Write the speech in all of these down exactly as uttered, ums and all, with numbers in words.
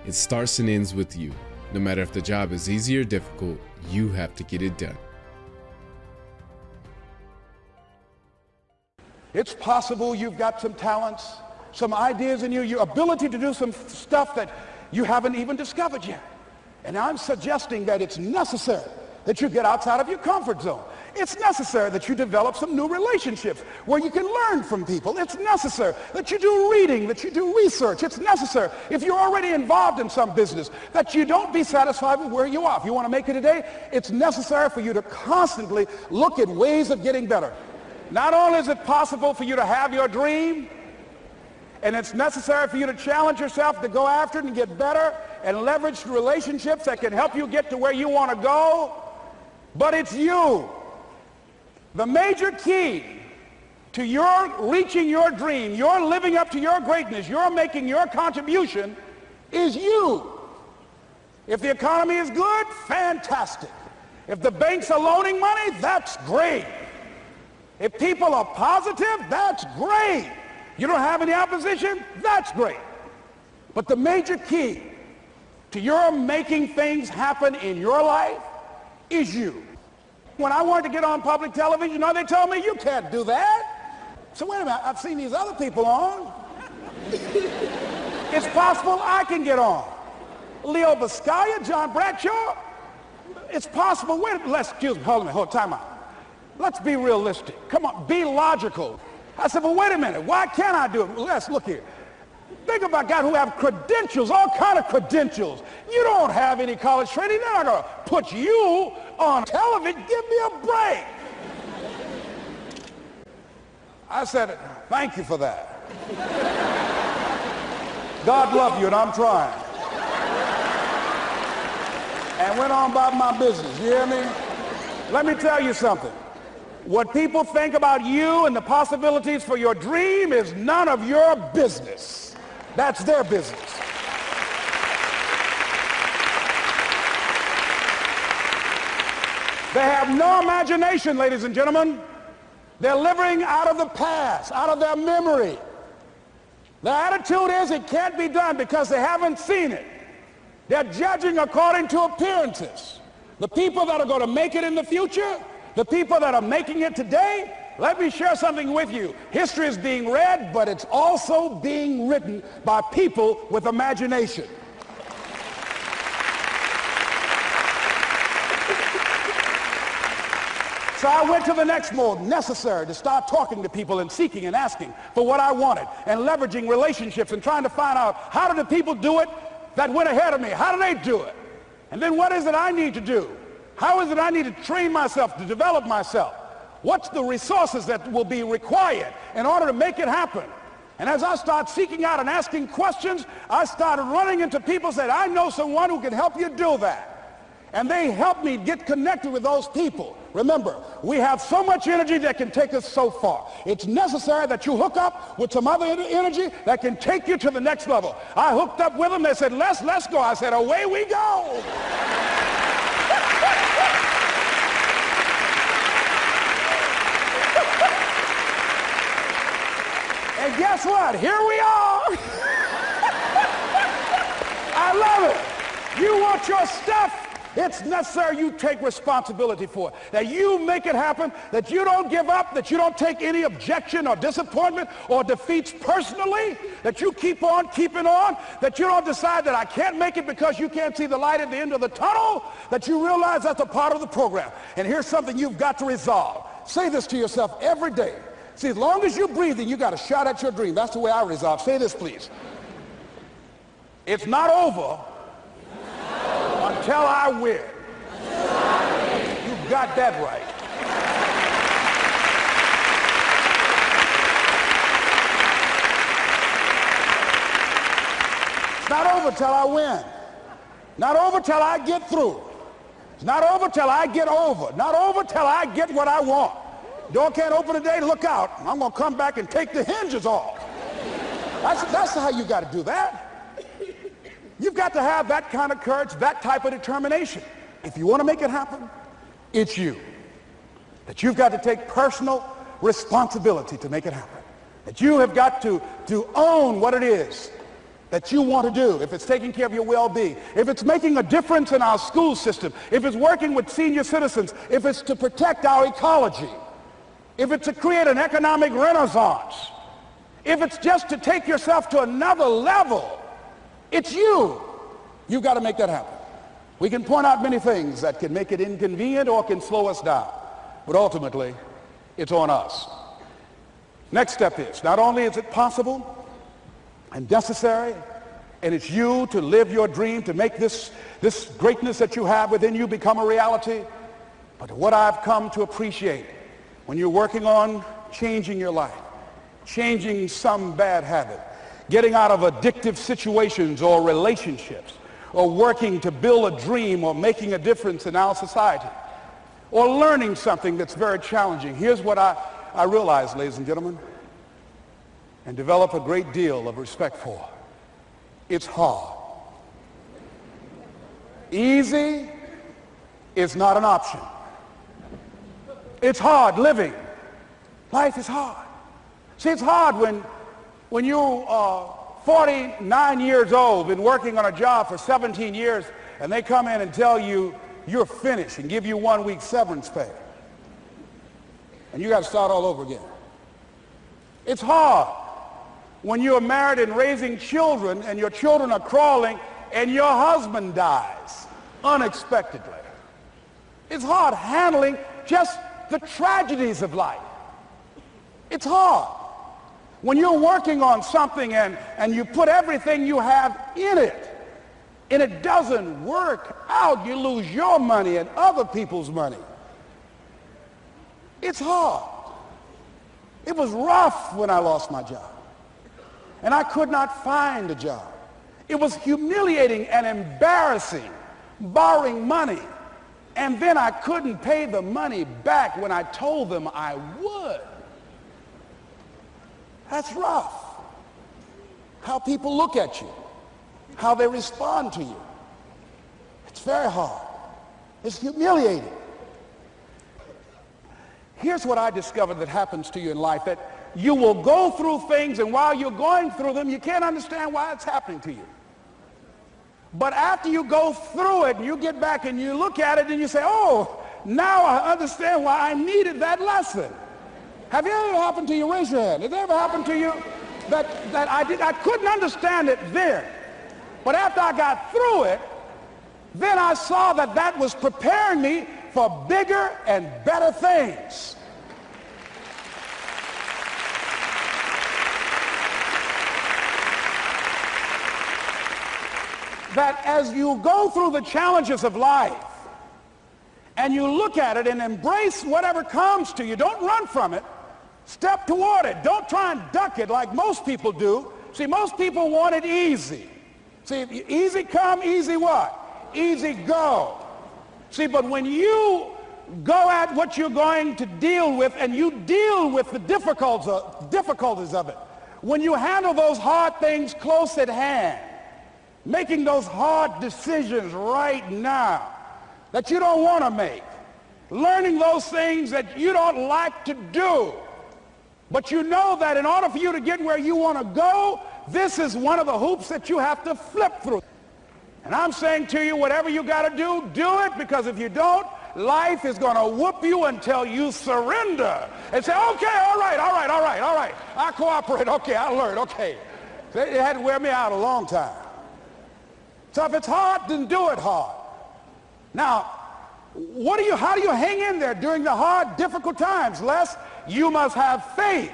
It starts and ends with you. No matter if the job is easy or difficult, you have to get it done. It's possible you've got some talents, some ideas in you, your ability to do some stuff that you haven't even discovered yet. And I'm suggesting that it's necessary that you get outside of your comfort zone. It's necessary that you develop some new relationships where you can learn from people. It's necessary that you do reading, that you do research. It's necessary, if you're already involved in some business, that you don't be satisfied with where you are. If you want to make it today, it's necessary for you to constantly look at ways of getting better. Not only is it possible for you to have your dream, and it's necessary for you to challenge yourself to go after it and get better and leverage relationships that can help you get to where you want to go, but it's you. The major key to your reaching your dream, your living up to your greatness, your making your contribution is you. If the economy is good, fantastic. If the banks are loaning money, that's great. If people are positive, that's great. You don't have any opposition, that's great. But the major key to your making things happen in your life is you. When I wanted to get on public television, you know, they told me, you can't do that. So wait a minute, I've seen these other people on. It's possible I can get on. Leo Biscaya, John Bradshaw, it's possible. Wait, let's, excuse me, hold on, hold time out. Let's be realistic. Come on, be logical. I said, well, wait a minute, why can't I do it? Well, let's look here. Think about guys who have credentials, all kind of credentials. You don't have any college training. They're not going to put you on television. Give me a break. I said, thank you for that. God love you, and I'm trying. And went on about my business. You hear me? Let me tell you something. What people think about you and the possibilities for your dream is none of your business. That's their business. They have no imagination, ladies and gentlemen. They're living out of the past, out of their memory. Their attitude is it can't be done because they haven't seen it. They're judging according to appearances. The people that are going to make it in the future, the people that are making it today, let me share something with you. History is being read, but it's also being written by people with imagination. So I went to the next mode, necessary to start talking to people and seeking and asking for what I wanted and leveraging relationships and trying to find out how do the people do it that went ahead of me? How do they do it? And then what is it I need to do? How is it I need to train myself, to develop myself? What's the resources that will be required in order to make it happen? And as I start seeking out and asking questions, I started running into people that I know someone who can help you do that. And they help me get connected with those people. Remember, we have so much energy that can take us so far. It's necessary that you hook up with some other energy that can take you to the next level. I hooked up with them. They said, let's, let's go. I said, away we go. And guess what? Here we are. I love it. You want your stuff? It's necessary you take responsibility for it, that you make it happen, that you don't give up, that you don't take any objection or disappointment or defeats personally, that you keep on keeping on, that you don't decide that I can't make it because you can't see the light at the end of the tunnel, that you realize that's a part of the program. And here's something you've got to resolve. Say this to yourself every day. See, as long as you're breathing, you got a shot at your dream. That's the way I resolve. Say this, please. It's not over until I win. You got that right. It's not over till I win. Not over till I get through. It's not over till I get over. Not over till I get what I want. Door can't open today, look out. I'm going to come back and take the hinges off. That's, that's how you got to do that. You've got to have that kind of courage, that type of determination. If you want to make it happen, it's you. That you've got to take personal responsibility to make it happen. That you have got to, to own what it is that you want to do, if it's taking care of your well-being, if it's making a difference in our school system, if it's working with senior citizens, if it's to protect our ecology, if it's to create an economic renaissance, if it's just to take yourself to another level, it's you. You've got to make that happen. We can point out many things that can make it inconvenient or can slow us down, but ultimately, it's on us. Next step is, not only is it possible and necessary, and it's you to live your dream, to make this, this greatness that you have within you become a reality, but what I've come to appreciate when you're working on changing your life, changing some bad habit, getting out of addictive situations or relationships, or working to build a dream or making a difference in our society, or learning something that's very challenging. Here's what I, I realize, ladies and gentlemen, and develop a great deal of respect for. It's hard. Easy is not an option. It's hard living. Life is hard. See, it's hard when, when you're uh, forty-nine years old, been working on a job for seventeen years, and they come in and tell you you're finished and give you one week severance pay. And you got to start all over again. It's hard when you're married and raising children and your children are crawling and your husband dies unexpectedly. It's hard handling just the tragedies of life. It's hard when you're working on something and, and you put everything you have in it and it doesn't work out. You lose your money and other people's money. It's hard. It was rough when I lost my job. And I could not find a job. It was humiliating and embarrassing, borrowing money. And then I couldn't pay the money back when I told them I would. That's rough. How people look at you, how they respond to you. It's very hard. It's humiliating. Here's what I discovered that happens to you in life, that you will go through things, and while you're going through them, you can't understand why it's happening to you. But after you go through it, and you get back and you look at it and you say, oh, now I understand why I needed that lesson. Have you ever happened to you? Raise your hand. Has it ever happened to you that, that I, did, I couldn't understand it then, but after I got through it, then I saw that that was preparing me for bigger and better things. That as you go through the challenges of life and you look at it and embrace whatever comes to you, don't run from it. Step toward it. Don't try and duck it like most people do. See, most people want it easy. See, easy come, easy what? Easy go. See, but when you go at what you're going to deal with and you deal with the difficulties of it, when you handle those hard things close at hand, making those hard decisions right now that you don't want to make, learning those things that you don't like to do, but you know that in order for you to get where you want to go, this is one of the hoops that you have to flip through. And I'm saying to you, whatever you got to do, do it, because if you don't, life is going to whoop you until you surrender and say, okay, all right, all right, all right, all right, I cooperate, okay, I learned, okay. It had to wear me out a long time. So if it's hard, then do it hard. Now, what do you, how do you hang in there during the hard, difficult times? Les, you must have faith.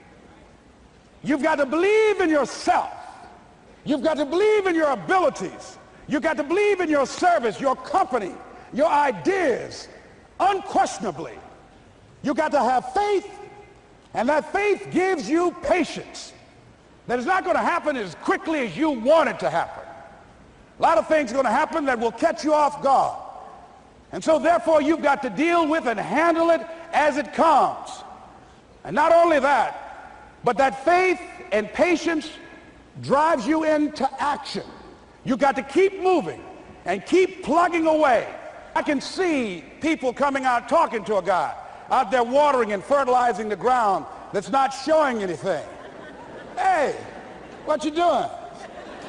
You've got to believe in yourself. You've got to believe in your abilities. You've got to believe in your service, your company, your ideas, unquestionably. You've got to have faith, and that faith gives you patience. That it's not going to happen as quickly as you want it to happen. A lot of things are going to happen that will catch you off guard. And so therefore you've got to deal with and handle it as it comes. And not only that, but that faith and patience drives you into action. You've got to keep moving and keep plugging away. I can see people coming out talking to a guy out there watering and fertilizing the ground that's not showing anything. Hey, what you doing?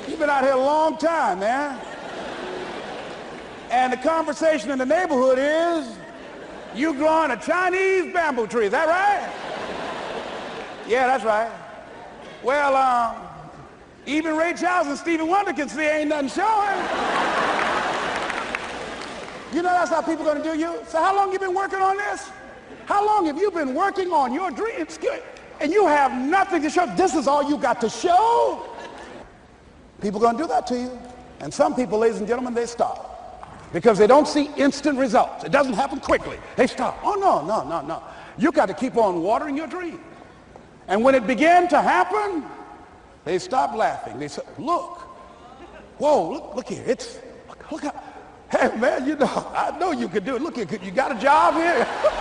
You've been out here a long time, man. And the conversation in the neighborhood is, you growing a Chinese bamboo tree, is that right? Yeah, that's right. Well, um, even Ray Charles and Stevie Wonder can see ain't nothing showing. You know that's how people are going to do you? So how long you been working on this? How long have you been working on your dreams? And you have nothing to show. This is all you got to show? People are going to do that to you. And some people, ladies and gentlemen, they stop. Because they don't see instant results. It doesn't happen quickly. They stop. Oh, no, no, no, no. You got to keep on watering your dream. And when it began to happen, they stopped laughing. They said, look, whoa, look, look here. It's, look, look how, hey, man, you know, I know you can do it. Look here, you got a job here?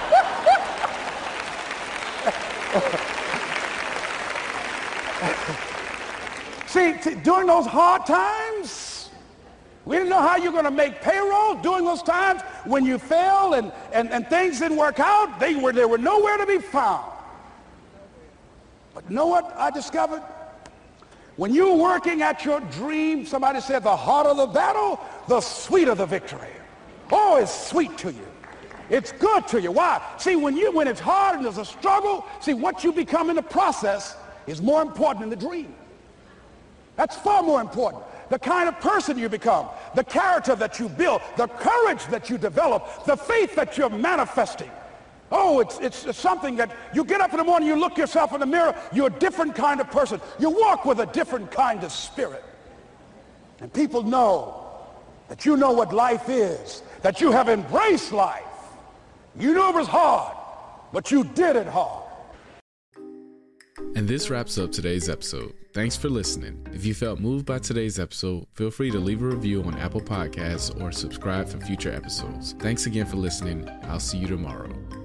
See, t- during those hard times, we didn't know how you're going to make payroll. During those times when you failed and, and, and things didn't work out, they were, they were nowhere to be found. But you know what I discovered? When you're working at your dream, somebody said the harder the battle, the sweeter the victory. Oh, it's sweet to you. It's good to you. Why? See, when you when it's hard and there's a struggle, see, what you become in the process is more important than the dream. That's far more important. The kind of person you become, the character that you build, the courage that you develop, the faith that you're manifesting. Oh, it's, it's, it's something that you get up in the morning, you look yourself in the mirror, you're a different kind of person. You walk with a different kind of spirit. And people know that you know what life is, that you have embraced life. You knew it was hard, but you did it hard. And this wraps up today's episode. Thanks for listening. If you felt moved by today's episode, feel free to leave a review on Apple Podcasts or subscribe for future episodes. Thanks again for listening. I'll see you tomorrow.